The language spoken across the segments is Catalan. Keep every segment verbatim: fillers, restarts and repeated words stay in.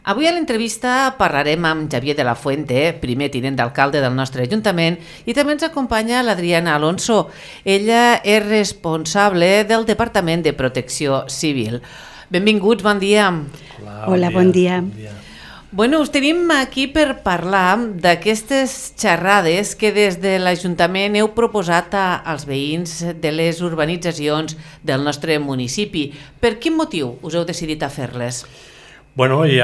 Avui a l'entrevista parlarem amb Xavier de la Fuente, primer tinent d'alcalde del nostre Ajuntament, i també ens acompanya l'Adriana Alonso. Ella és responsable del Departament de Protecció Civil. Benvinguts, bon dia. Hola, Hola, bon dia. Bon dia. Bueno, us tenim aquí per parlar d'aquestes xerrades que des de l'Ajuntament heu proposat a, als veïns de les urbanitzacions del nostre municipi. Per quin motiu us heu decidit a fer-les? Bueno, hi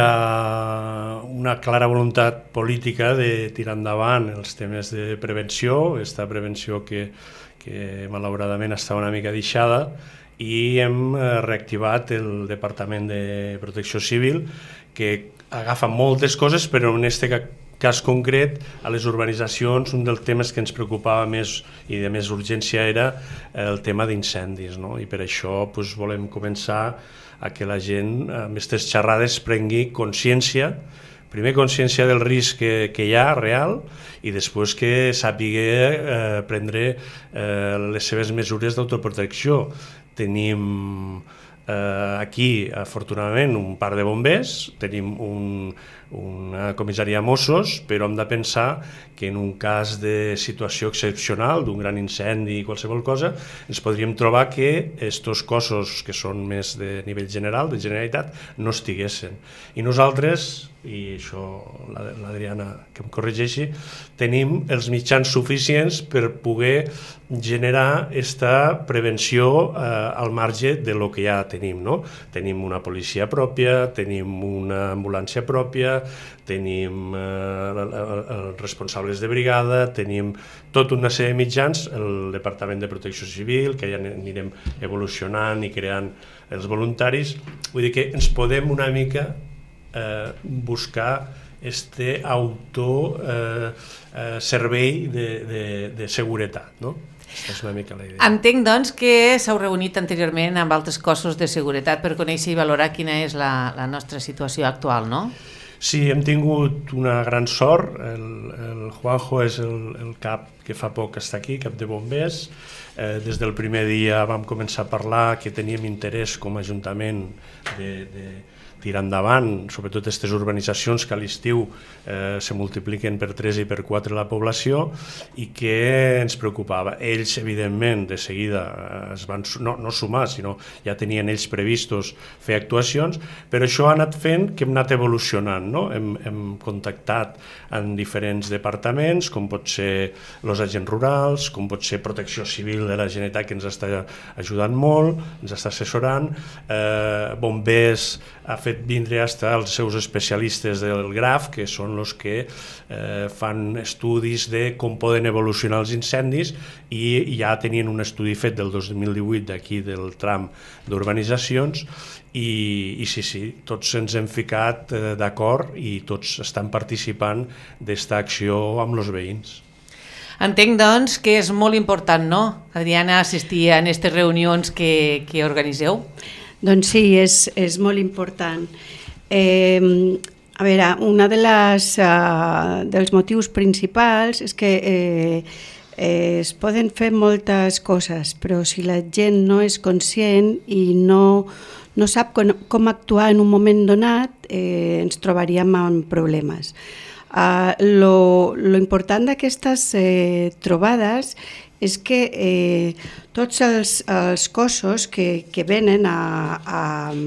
ha una clara voluntat política de tirar endavant els temes de prevenció, aquesta prevenció que, que malauradament està una mica deixada, i hem reactivat el Departament de Protecció Civil, que agafa moltes coses, però en aquest cas concret, a les urbanitzacions, un dels temes que ens preocupava més i de més urgència era el tema d'incendis, no? I per això doncs, volem començar a que la gent amb aquestes xerrades prengui consciència, primer consciència del risc que, que hi ha real, i després que sàpiga eh, prendre eh, les seves mesures d'autoprotecció. Tenim eh, aquí, afortunadament, un parc de bombers, tenim un, una comissaria de Mossos, però hem de pensar que en un cas de situació excepcional, d'un gran incendi i qualsevol cosa, ens podríem trobar que estos cossos que són més de nivell general, de Generalitat, no estiguessin. I nosaltres, i això l'Adriana que em corregeixi, tenim els mitjans suficients per poder generar aquesta prevenció eh, al marge de lo que ja tenim, no? Tenim una policia pròpia, tenim una ambulància pròpia, tenim eh, els responsables de brigada, tenim tota una sèrie de mitjans, el Departament de Protecció Civil, que ja anirem evolucionant i creant els voluntaris. Vull dir que ens podem una mica eh, buscar este auto eh, eh, servei de, de, de seguretat, no? És una mica la idea. Entenc, doncs, que s'heu reunit anteriorment amb altres cossos de seguretat per conèixer i valorar quina és la, la nostra situació actual, no? Sí, hem tingut una gran sort. El, el Juanjo és el, el cap que fa poc que està aquí, cap de bombers. Eh, des del primer dia vam començar a parlar que teníem interès com a Ajuntament de, de tirar endavant, sobretot aquestes urbanitzacions que a l'estiu eh, se multipliquen per tres i per quatre la població, i que ens preocupava. Ells, evidentment, de seguida es van no, no sumar, sinó ja tenien ells previstos fer actuacions, però això ha anat fent que hem anat evolucionant, no? Hem, hem contactat en diferents departaments, com pot ser els agents rurals, com pot ser Protecció Civil de la Generalitat, que ens està ajudant molt, ens està assessorant, eh, bombers ha fet vindre hasta els seus especialistes del Graf, que són els que eh, fan estudis de com poden evolucionar els incendis, i ja tenien un estudi fet del dos mil divuit d'aquí del tram d'urbanitzacions, i, i sí, sí, tots ens hem ficat eh, d'acord i tots estan participant d'esta acció amb els veïns. Entenc, doncs, que és molt important, no, Adriana, assistir a aquestes reunions que, que organiseu? Doncs sí, és, és molt important. Eh, a veure, una de les, uh, dels motius principals és que eh, eh, es poden fer moltes coses, però si la gent no és conscient i no, no sap com, com actuar en un moment donat, eh, ens trobaríem amb problemes. Uh, lo, lo important d'aquestes eh, trobades és que eh, tots els, els cossos que, que venen a, a,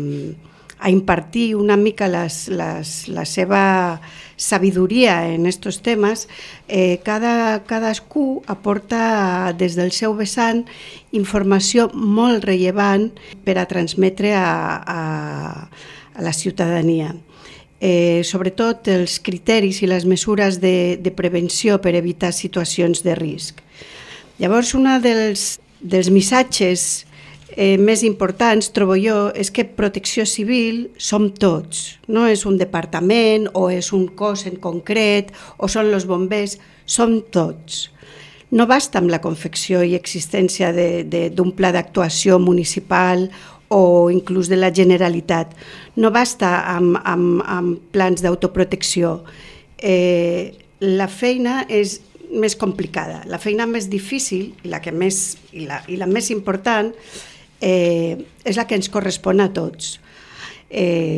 a impartir una mica les, les, la seva sabidoria en aquests temes, eh, cada, cadascú aporta des del seu vessant informació molt rellevant per a transmetre a, a, a la ciutadania. Eh, sobretot els criteris i les mesures de, de prevenció per evitar situacions de risc. Llavors, un dels, dels missatges eh, més importants, trobo jo, és que protecció civil som tots. No és un departament o és un cos en concret o són els bombers, som tots. No basta amb la confecció i existència d'un pla d'actuació municipal o inclús de la Generalitat. No basta amb, amb, amb plans d'autoprotecció. Eh, la feina és més complicada. La feina més difícil i la, que més, i la, i la més important eh, és la que ens correspon a tots. Eh,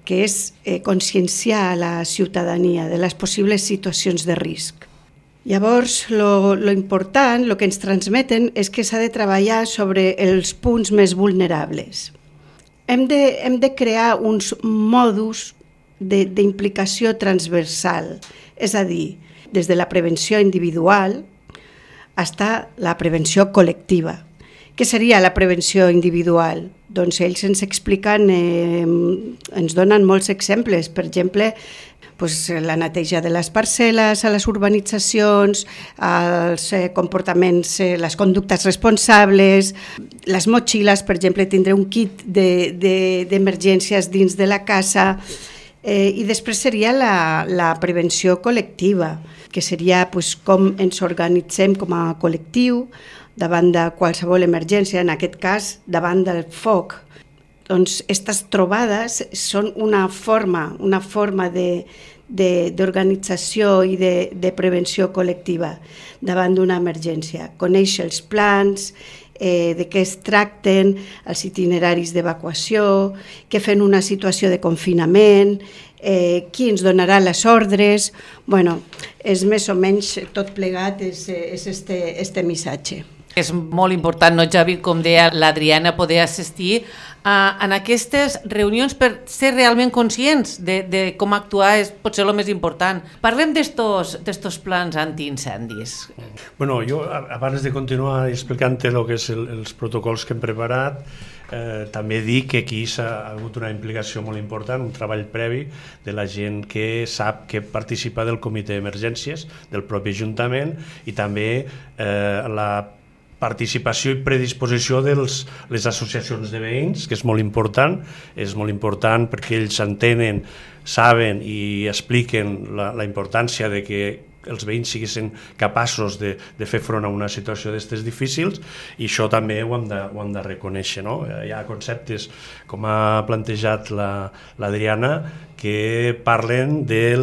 que és eh, conscienciar la ciutadania de les possibles situacions de risc. Llavors, lo, lo important, el que ens transmeten, és que s'ha de treballar sobre els punts més vulnerables. Hem de, hem de crear uns modus d'implicació transversal, és a dir, des de la prevenció individual fins a la prevenció col·lectiva. Què seria la prevenció individual? Doncs ells ens expliquen, eh, ens donen molts exemples. Per exemple, pues, la neteja de les parcel·les a les urbanitzacions, els eh, comportaments, eh, les conductes responsables, les motxilles, per exemple, tindre un kit d'emergències de, de, dins de la casa, eh, i després seria la, la prevenció col·lectiva, que seria pues, com ens organitzem com a col·lectiu davant de qualsevol emergència, en aquest cas davant del foc. Doncs aquestes trobades són una forma, una forma de, de, d'organització i de, de prevenció col·lectiva davant d'una emergència. Conèixer els plans, eh, de què es tracten, els itineraris d'evacuació, què fem en una situació de confinament, eh, qui ens donarà les ordres. Bueno, és més o menys tot plegat, és, és este, este missatge. És molt important, no, Javi, com deia l'Adriana, poder assistir a, en aquestes reunions per ser realment conscients de, de com actuar és potser el més important. Parlem d'estos plans antiincendis. Bueno, jo, abans de continuar explicant-te el que és el, els protocols que hem preparat, eh, també dic que aquí s'ha hagut una implicació molt important, un treball previ de la gent que sap que participa del comitè d'emergències, del propi Ajuntament, i també eh, la participació i predisposició de les associacions de veïns, que és molt important, és molt important perquè ells entenen, saben i expliquen la, la importància de que els veïns siguin capaços de, de fer front a una situació d'aquestes difícils, i això també ho hem de, ho hem de reconèixer, no? Hi ha conceptes, com ha plantejat l'Adriana, la, que parlen de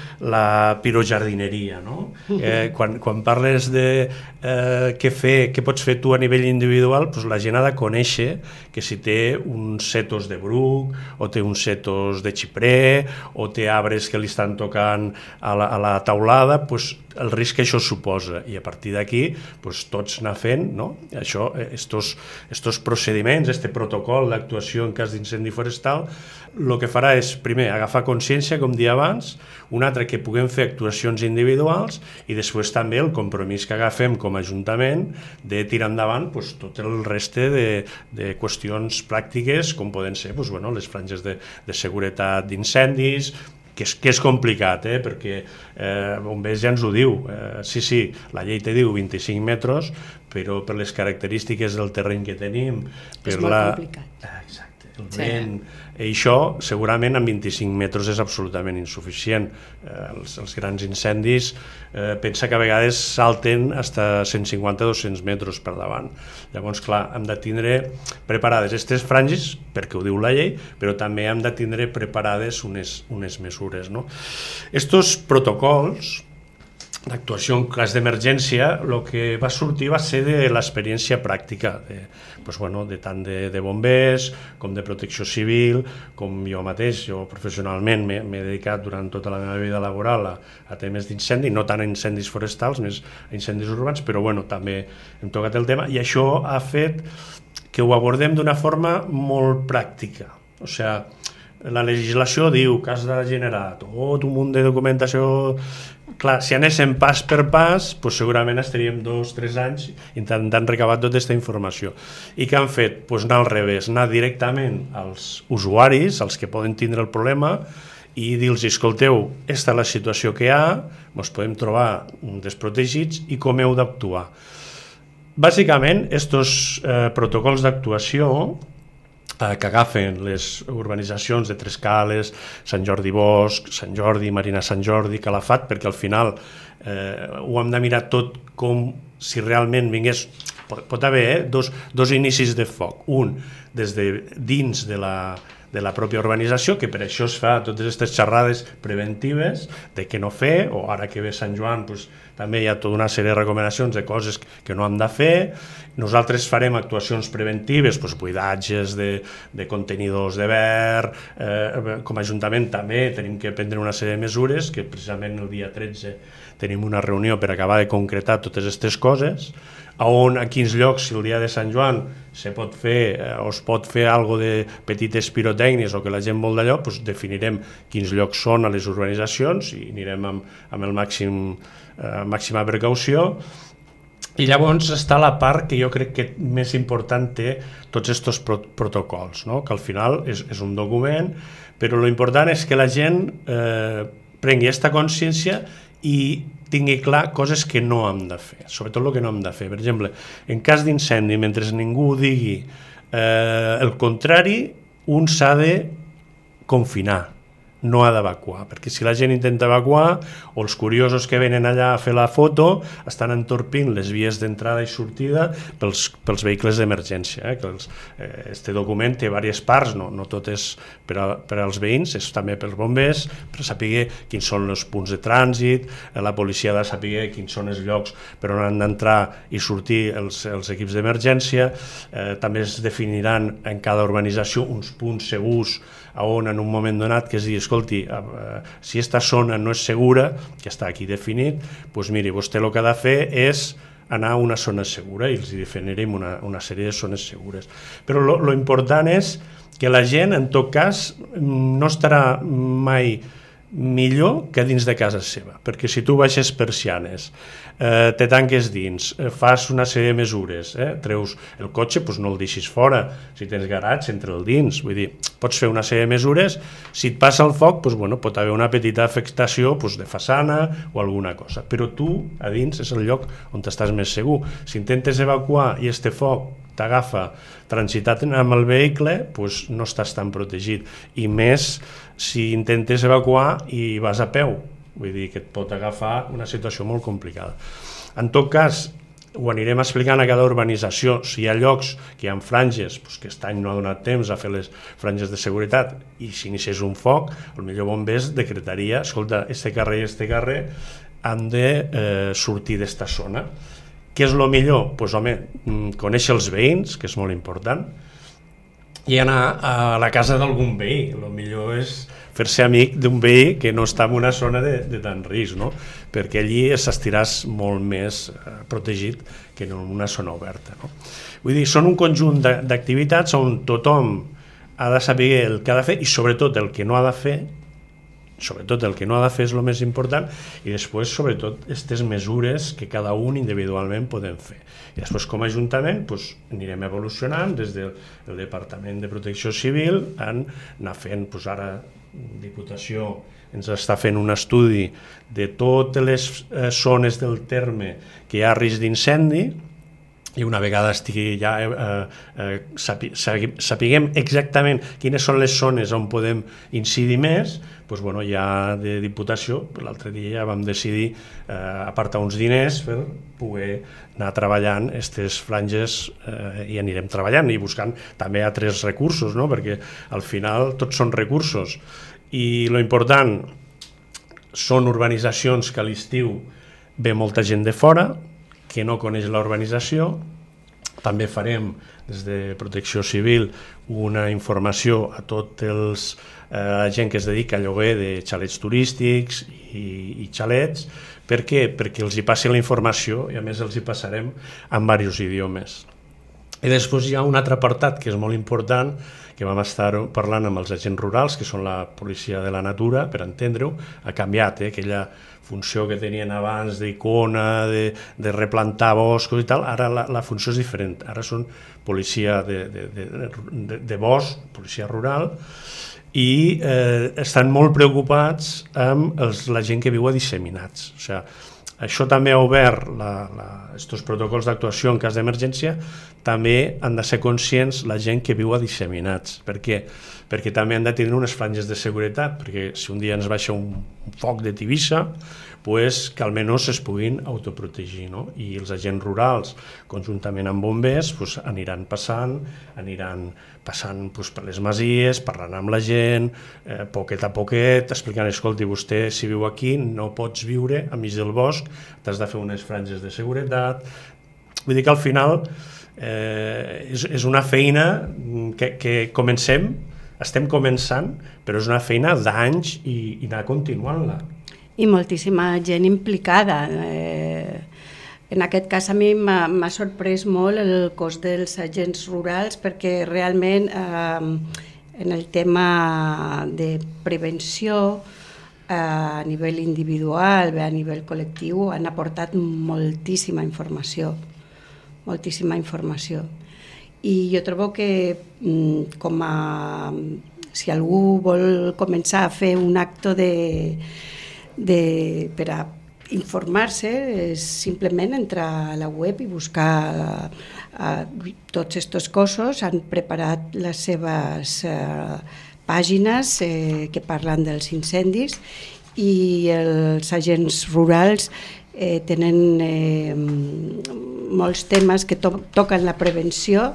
la pirojardineria, no? Eh, quan, quan parles de eh, què fer, què pots fer tu a nivell individual, doncs la gent ha de conèixer que si té uns setos de bruc, o té uns setos de xiprer, o té arbres que li estan tocant a la, a la taulada, doncs el risc que això suposa, i a partir d'aquí doncs, tots anar fent, no? Això, estos, estos procediments, este protocol d'actuació en cas d'incendi forestal, el que farà és, primer, agafar consciència, com dia abans, un altre que puguem fer actuacions individuals, i després també el compromís que agafem com a Ajuntament de tirar endavant doncs, tot el reste de, de qüestions pràctiques, com poden ser doncs, bueno, les franges de, de seguretat d'incendis, que és, que és complicat, eh? Perquè eh, Bombers ja ens ho diu, eh, sí, sí, la llei te diu vint-i-cinc metres, però per les característiques del terreny que tenim, per és molt la... complicat. Ah, exacte, el vent, sí. I això segurament amb vint-i-cinc metres és absolutament insuficient. Eh, els, els grans incendis eh, pensa que a vegades salten fins a cent cinquanta a dos-cents metres per davant. Llavors, clar, hem de tindre preparades aquestes franges, perquè ho diu la llei, però també hem de tindre preparades unes, unes mesures, no? Estos protocols d'actuació en cas d'emergència, el que va sortir va ser de l'experiència pràctica, de, doncs, bueno, de tant de, de bombers com de protecció civil, com jo mateix, jo professionalment m'he dedicat durant tota la meva vida laboral a, a temes d'incendi, no tant a incendis forestals, més a incendis urbans, però bueno, també hem tocat el tema, i això ha fet que ho abordem d'una forma molt pràctica. O sigui, la legislació diu que has de generar tot un munt de documentació. Clar, si anéssim pas per pas, doncs segurament estaríem dos o tres anys intentant recabar tota aquesta informació. I què han fet? Doncs anar al revés, anar directament als usuaris, als que poden tindre el problema, i dir-los, escolteu, aquesta és la situació que hi ha, ens podem trobar desprotegits i com heu d'actuar. Bàsicament, aquests eh, protocols d'actuació que agafen les urbanitzacions de Trescales, Sant Jordi Bosc, Sant Jordi, Marina Sant Jordi, Calafat, perquè al final eh, ho hem de mirar tot com si realment vingués, pot, pot haver eh, dos, dos inicis de foc, un des de dins de la, de la pròpia urbanització, que per això es fa totes aquestes xerrades preventives de què no fer, o ara que ve Sant Joan pues, també hi ha tota una sèrie de recomanacions de coses que no hem de fer. Nosaltres farem actuacions preventives, pues, buidatges de, de contenidors de ver, eh, com a Ajuntament també tenim que prendre una sèrie de mesures, que precisament el dia tretze tenim una reunió per acabar de concretar totes aquestes coses, a on, a quins llocs, si el dia de Sant Joan se pot fer eh, o es pot fer alguna de petites pirotècnies o que la gent vol d'allò, doncs definirem quins llocs són a les urbanitzacions i anirem amb, amb el màxim, eh, màxima precaució. I llavors està la part que jo crec que més important té tots aquests pro protocols, no? Que al final és, és un document, però l'important és que la gent eh, prengui aquesta consciència i tingui clar coses que no hem de fer, sobretot el que no hem de fer. Per exemple, en cas d'incendi, mentre ningú digui eh, el contrari, un s'ha de confinar, no ha d'evacuar, perquè si la gent intenta evacuar o els curiosos que venen allà a fer la foto estan entorpint les vies d'entrada i sortida pels, pels vehicles d'emergència. Eh? Que els, eh, este document té diverses parts, no, no tot és per, a, per als veïns, és també pels bombers, per saber quins són els punts de trànsit, eh, la policia ha de saber quins són els llocs per on han d'entrar i sortir els, els equips d'emergència, eh, també es definiran en cada urbanització uns punts segurs on en un moment donat que es digui, escolti, eh, si aquesta zona no és segura, que està aquí definit, doncs miri, vostè el que ha de fer és anar a una zona segura i els definirem una, una sèrie de zones segures. Però lo important és que la gent, en tot cas, no estarà mai millor que dins de casa seva, perquè si tu baixes persianes, eh, te tanques dins, eh, fas una sèrie de mesures, eh, treus el cotxe, doncs no el deixis fora, si tens garatge, entra el dins, vull dir, pots fer una sèrie de mesures, si et passa el foc, doncs, bueno, pot haver una petita afectació doncs, de façana o alguna cosa, però tu a dins és el lloc on estàs més segur. Si intentes evacuar i este foc t'agafa transitat amb el vehicle, doncs no estàs tan protegit, i més si intentes evacuar i vas a peu, vull dir que et pot agafar una situació molt complicada. En tot cas, ho anirem explicant a cada urbanització. Si hi ha llocs que hi ha franges, doncs que aquest any no ha donat temps a fer les franges de seguretat i s'iniciés un foc, el millor bombers decretaria, escolta, este carrer i este carrer han de eh, sortir d'esta zona. Què és el millor? Doncs, pues, home, conèixer els veïns, que és molt important, i anar a la casa d'algun veí. El millor és fer-se amic d'un veí que no està en una zona de, de tant risc, no? Perquè allí s'estiràs molt més eh, protegit que en una zona oberta. No? Vull dir, són un conjunt d'activitats on tothom ha de saber el que ha de fer i sobretot el que no ha de fer, sobretot el que no ha de fer és el més important, i després sobretot aquestes mesures que cada un individualment podem fer. I després com a Ajuntament doncs, anirem evolucionant des del Departament de Protecció Civil en anar fent, doncs ara Diputació ens està fent un estudi de totes les eh, zones del terme que hi ha risc d'incendi, i una vegada estigui ja eh, eh, sapi, sapiguem exactament quines són les zones on podem incidir més, doncs, bueno, ja de Diputació, l'altre dia ja vam decidir eh, apartar uns diners per poder anar treballant aquestes franges eh, i anirem treballant i buscant també altres recursos, no? Perquè al final tots són recursos i lo important són urbanitzacions que a l'estiu ve molta gent de fora que no coneix la urbanització. També farem des de Protecció Civil una informació a tots els eh, gent que es dedica a lloguer de xalets turístics i, i xalets. Per què? Perquè els hi passi la informació i a més els hi passarem en diversos idiomes. I després hi ha un altre apartat que és molt important, que vam estar parlant amb els agents rurals, que són la policia de la natura, per entendre-ho, ha canviat, eh? Aquella funció que tenien abans d'icona, de, de replantar boscos i tal, ara la, la funció és diferent, ara són policia de, de, de, de, de bosc, policia rural, i eh, estan molt preocupats amb els, la gent que viu a disseminats. O sigui, això també ha obert aquests protocols d'actuació en cas d'emergència, també han de ser conscients la gent que viu a disseminats. Per què? Perquè també han de tenir unes franges de seguretat, perquè si un dia ens baixa un, un foc de Tivissa, pues, que almenys es puguin autoprotegir, no? I els agents rurals, conjuntament amb bombers, pues, aniran passant, aniran passant pues, per les masies, parlant amb la gent, eh, poquet a poquet, explicant, escolti, vostè si viu aquí no pots viure a mig del bosc, t'has de fer unes franges de seguretat. Vull dir que al final eh, és, és una feina que, que comencem, estem començant, però és una feina d'anys i, i anar continuant-la. I moltíssima gent implicada. Eh, en aquest cas a mi m'ha sorprès molt el cos dels agents rurals perquè realment eh, en el tema de prevenció eh, a nivell individual, a nivell col·lectiu, han aportat moltíssima informació, moltíssima informació. I jo trobo que com a, si algú vol començar a fer un acte de De, per a informar-se és simplement entrar a la web i buscar eh, tots aquests cossos. Han preparat les seves eh, pàgines eh, que parlen dels incendis i els agents rurals eh, tenen eh, molts temes que to toquen la prevenció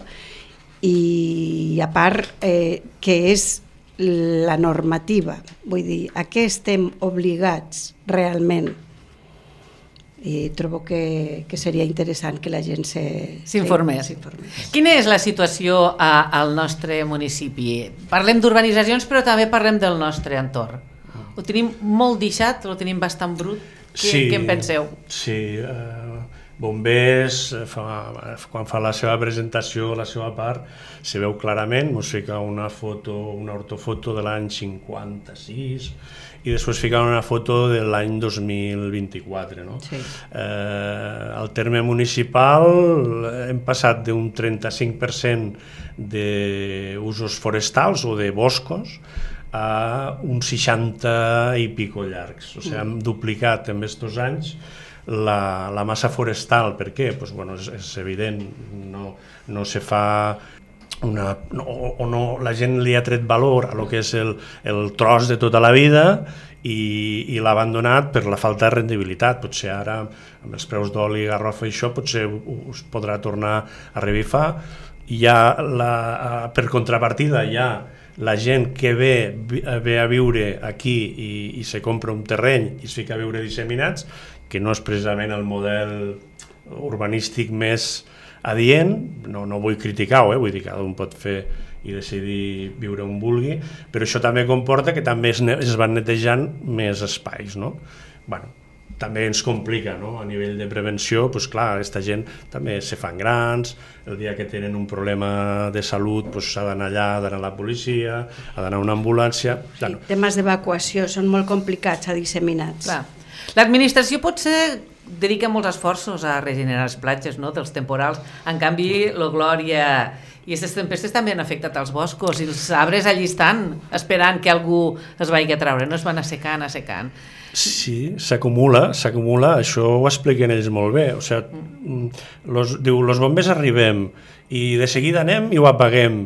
i a part eh, que és la normativa, vull dir, a què estem obligats realment? I trobo que, que seria interessant que la gent s'informés. Quina és la situació a, al nostre municipi? Parlem d'urbanitzacions, però també parlem del nostre entorn. Ho tenim molt deixat, ho tenim bastant brut. Què, sí, què en penseu? Sí, eh, Bombers, fa, quan fa la seva presentació, la seva part, se veu clarament, ens fica una foto, una ortofoto de l'any cinquanta-sis i després fica una foto de l'any dos mil vint-i-quatre. No? Sí. Eh, al terme municipal hem passat d'un trenta-cinc per cent d'usos forestals o de boscos a un seixanta i pico llargs. O sigui, hem duplicat en aquests anys La, la massa forestal. Per què? Pues, bueno, és, és evident, no, no se fa una, no, o no, la gent li ha tret valor a lo que és el, el tros de tota la vida i, i l'ha abandonat per la falta de rendibilitat. Potser ara amb els preus d'oli, garrofa i això potser us podrà tornar a revifar. Hi ha la, per contrapartida hi ha la gent que ve, ve a viure aquí i, i se compra un terreny i es fica a viure disseminats, que no és precisament el model urbanístic més adient, no, no vull criticar-ho, eh? Vull dir que cada un pot fer i decidir viure on vulgui, però això també comporta que també es, es van netejant més espais, no? Bueno, també ens complica, no? A nivell de prevenció, doncs clar, aquesta gent també se fan grans, el dia que tenen un problema de salut doncs s'ha d'anar allà, ha d'anar a la policia, ha d'anar a una ambulància... Sí, bueno. Temes d'evacuació són molt complicats a disseminats. Clar. L'administració potser dedica molts esforços a regenerar les platges, no?, dels temporals. En canvi, la Glòria i aquestes tempestes també han afectat els boscos i els arbres allí estan esperant que algú es vagi a treure, no es van assecant, assecant. Sí, s'acumula, s'acumula, això ho expliquen ells molt bé. O sigui, los, diu, los bombers arribem i de seguida anem i ho apaguem.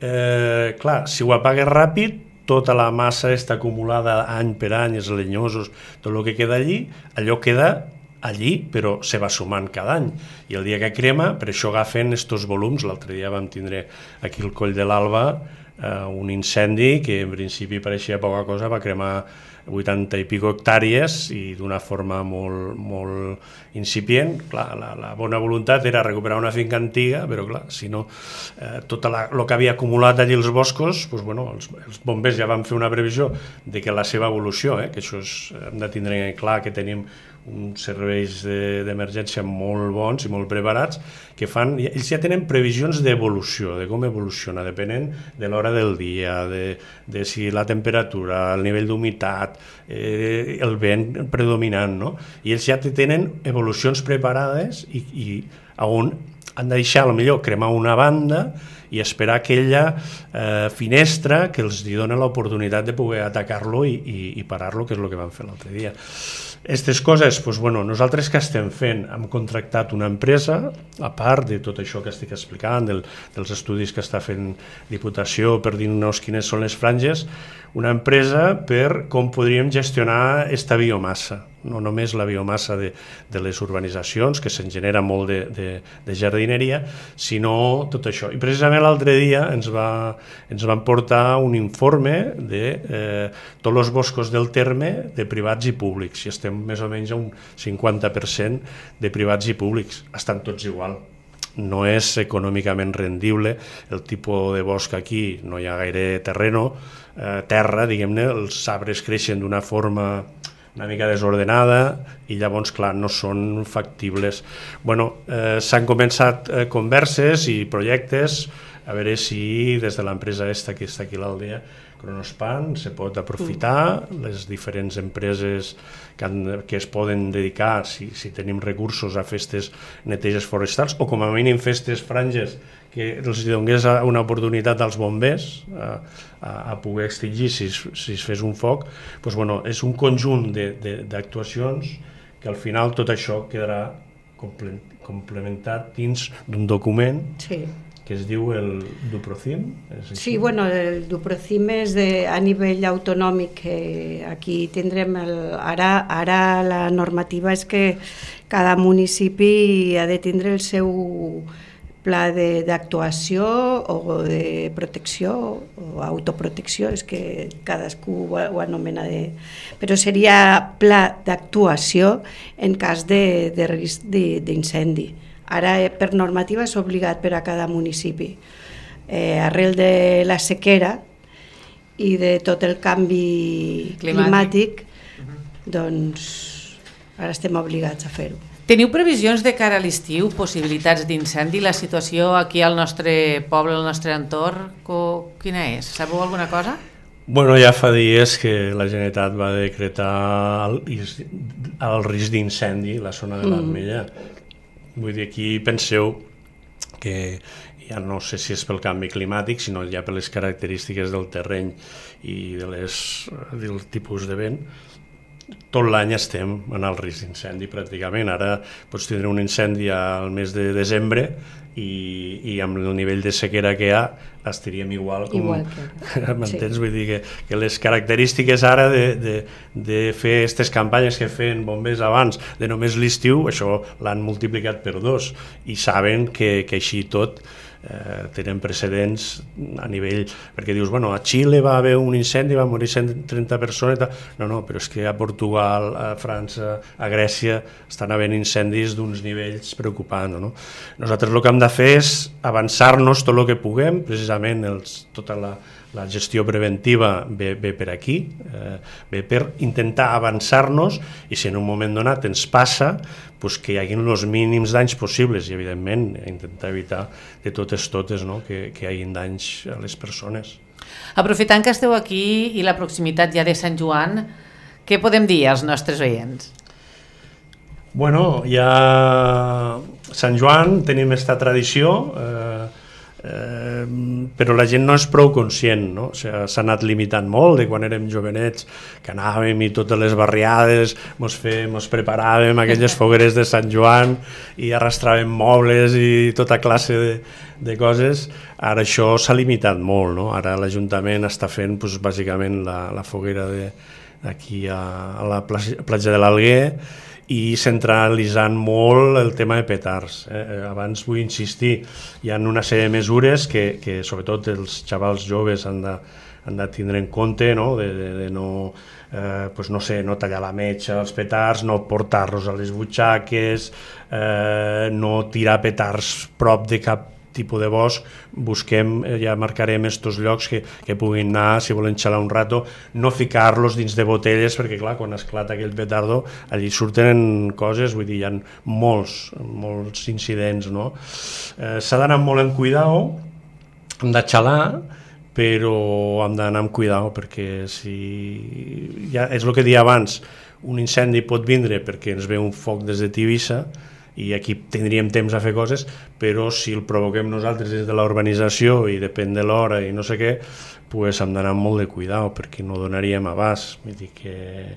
Eh, clar, si ho apagues ràpid, tota la massa està acumulada any per any, els lenyosos, tot el que queda allí, allò queda allí, però se va sumant cada any. I el dia que crema, per això agafen estos volums, l'altre dia vam tindre aquí al Coll de l'Alba eh, un incendi que en principi pareixia poca cosa, va cremar vuitanta i pico hectàrees i d'una forma molt, molt incipient. Clar, la, la bona voluntat era recuperar una finca antiga, però clar, si no, eh, tot el que havia acumulat allí els boscos, doncs, bueno, els, els bombers ja van fer una previsió de que la seva evolució, eh, que això és, hem de tindre clar que tenim uns serveis d'emergència molt bons i molt preparats, que fan, ells ja tenen previsions d'evolució, de com evoluciona, depenent de l'hora del dia, de, de si la temperatura, el nivell d'humitat, eh, el vent predominant, no? I ells ja tenen evolucions preparades i, i on han de deixar, potser cremar una banda i esperar aquella eh, finestra que els dona l'oportunitat de poder atacar-lo i, i, i parar-lo, que és el que vam fer l'altre dia. Aquestes coses, doncs, bueno, nosaltres què estem fent? Hem contractat una empresa, a part de tot això que estic explicant, del, dels estudis que està fent Diputació per dir-nos quines són les franges, una empresa per com podríem gestionar aquesta biomassa, no només la biomassa de, de les urbanitzacions, que se'n genera molt de, de, de jardineria, sinó tot això. I precisament l'altre dia ens, va, ens van portar un informe de eh, tots els boscos del terme de privats i públics, i estem més o menys a un cinquanta per cent de privats i públics, estan tots igual. No és econòmicament rendible el tipus de bosc aquí, no hi ha gaire terreno, eh, terra, diguem-ne, els arbres creixen d'una forma una mica desordenada i llavors, clar, no són factibles. Bueno, eh, s'han començat eh, converses i projectes a veure si des de l'empresa esta que està aquí a l'Aldea, Kronospan, se pot aprofitar les diferents empreses que, han, que es poden dedicar, si, si tenim recursos, a fer aquestes neteges forestals, o com a mínim fer aquestes franges que els donés una oportunitat als bombers a, a, a poder extingir si, si es fes un foc. Doncs, bueno, és un conjunt d'actuacions que al final tot això quedarà complementat dins d'un document sí. que es diu el Duprocim. Sí, bueno, el Duprocim és de, a nivell autonòmic, que aquí tindrem el, ara, ara la normativa és que cada municipi ha de tindre el seu pla d'actuació o de protecció o autoprotecció, és que cadascú ho, ho anomena de... Però seria pla d'actuació en cas de, de risc d'incendi. Ara per normativa és obligat per a cada municipi. Eh, arrel de la sequera i de tot el canvi climàtic, climàtic doncs ara estem obligats a fer-ho. Teniu previsions de cara a l'estiu, possibilitats d'incendi? La situació aquí al nostre poble, al nostre entorn, quina és? Sabeu alguna cosa? Bueno, ja fa dies que la Generalitat va decretar el, el risc d'incendi a la zona de l'Armella. Mm. Vull dir, aquí penseu que ja no sé si és pel canvi climàtic, sinó ja per les característiques del terreny i de les, del tipus de vent, tot l'any estem en el risc d'incendi pràcticament. Ara pots tindre un incendi al mes de desembre i, i amb el nivell de sequera que hi ha estaríem igual com... Igual que... M'entens? Sí. Vull dir que, que les característiques ara de, de, de fer aquestes campanyes que feien bombers abans de només l'estiu, això l'han multiplicat per dos i saben que, que així tot Eh, tenen precedents a nivell, perquè dius, bueno, a Xile va haver un incendi, va morir cent trenta persones, no, no, però és que a Portugal, a França, a Grècia estan havent incendis d'uns nivells preocupants, no? Nosaltres el que hem de fer és avançar-nos tot el que puguem, precisament els, tota la, la gestió preventiva ve, ve per aquí, eh, ve per intentar avançar-nos i si en un moment donat ens passa, pues que hi hagi els mínims danys possibles i evidentment intentar evitar de totes totes, no? que, que hi hagi danys a les persones. Aprofitant que esteu aquí i la proximitat ja de Sant Joan, què podem dir als nostres oients? Bueno, ja Sant Joan tenim aquesta tradició, eh, Eh, però la gent no és prou conscient, no? O sigui, s'ha anat limitant molt de quan érem jovenets, que anàvem i totes les barriades mos, fe, mos preparàvem aquelles fogueres de Sant Joan i arrastràvem mobles i tota classe de, de coses. Ara això s'ha limitat molt, no? Ara l'Ajuntament està fent pues, bàsicament la, la foguera de, aquí a, a la platja de l'Alguer i centralitzant molt el tema de petards. Eh? Abans vull insistir, hi ha una sèrie de mesures que, que sobretot els xavals joves han de, han de tindre en compte, no? De, de, de no, eh, pues no sé, no tallar la metxa als petards, no portar-los a les butxaques, eh, no tirar petards prop de cap tipus de bosc, busquem, ja marcarem estos llocs que, que puguin anar, si volen xalar un rato, no ficar-los dins de botelles, perquè clar, quan esclata aquell petardo, allí surten coses, vull dir, hi ha molts, molts incidents, no? Eh, s'ha d'anar molt en cuidao, hem de xalar, però hem d'anar amb cuidao, perquè si... Ja és el que deia abans, un incendi pot vindre perquè ens ve un foc des de Tivissa, i aquí tindríem temps a fer coses, però si el provoquem nosaltres des de la urbanització i depèn de l'hora i no sé què, pues hem d'anar amb molt de cuidado perquè no donaríem abast. Vull dir que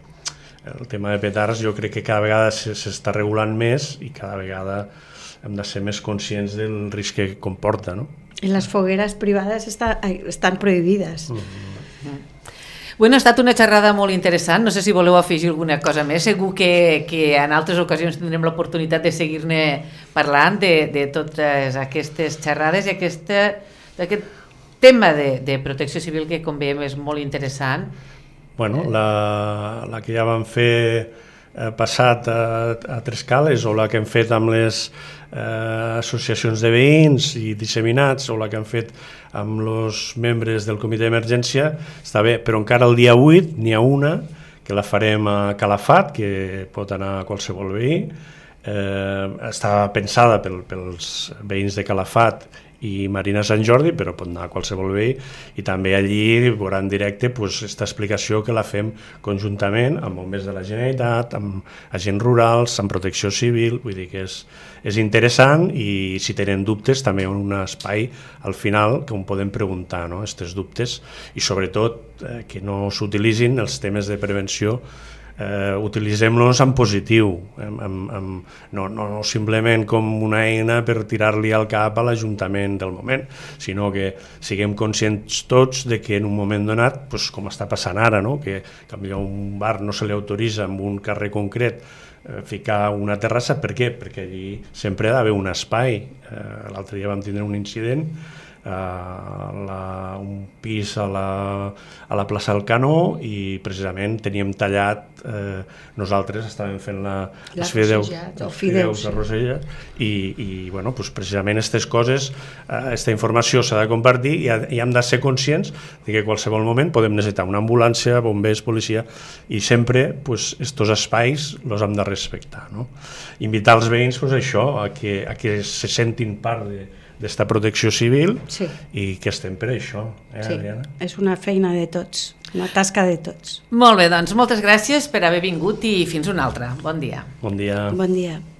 el tema de petards jo crec que cada vegada s'està regulant més i cada vegada hem de ser més conscients del risc que comporta, no? I les fogueres privades està, estan prohibides. Mm-hmm. Bueno, ha estat una xerrada molt interessant, no sé si voleu afegir alguna cosa més, segur que, que en altres ocasions tindrem l'oportunitat de seguir-ne parlant de, de totes aquestes xerrades i aquesta, d'aquest tema de, de protecció civil que, com veiem, és molt interessant. Bueno, la, la que ja vam fer eh, passat a, a Trescales, o la que hem fet amb les eh, associacions de veïns i disseminats, o la que hem fet amb els membres del comitè d'emergència, està bé, però encara el dia vuit n'hi ha una, que la farem a Calafat, que pot anar a qualsevol veí, eh, està pensada pel, pels veïns de Calafat i Marina Sant Jordi, però pot anar a qualsevol veí, i també allí veurà en directe pues, aquesta explicació que la fem conjuntament amb bombers de la Generalitat, amb agents rurals, amb protecció civil, vull dir que és, és interessant, i si tenen dubtes també hi ha un espai al final que on podem preguntar, no?, aquests dubtes, i sobretot eh, que no s'utilitzin els temes de prevenció. Eh, utilitzem-los en positiu, en, en, en, no, no, no simplement com una eina per tirar-li al cap a l'Ajuntament del moment, sinó que siguem conscients tots de que en un moment donat, pues, com està passant ara, no? que, que a un bar no se li autoritza en un carrer concret eh, ficar una terrassa, per què? Perquè allí sempre ha d'haver un espai. Eh, l'altre dia vam tindre un incident, Uh, la, un pis a la, a la plaça del Canó, i precisament teníem tallat, eh, nosaltres estàvem fent la, la els fideus, els fideus de Rosella, i, i bueno, pues precisament aquestes coses, aquesta uh, informació s'ha de compartir, i, i hem de ser conscients de que a qualsevol moment podem necessitar una ambulància, bombers, policia, i sempre pues, estos espais els hem de respectar, no? Invitar els veïns pues, això, a que, a que se sentin part de d'esta protecció civil, sí, i que estem per això, eh, sí, Adriana? És una feina de tots, una tasca de tots. Molt bé, doncs moltes gràcies per haver vingut i fins una altra. Bon dia. Bon dia. Bon dia.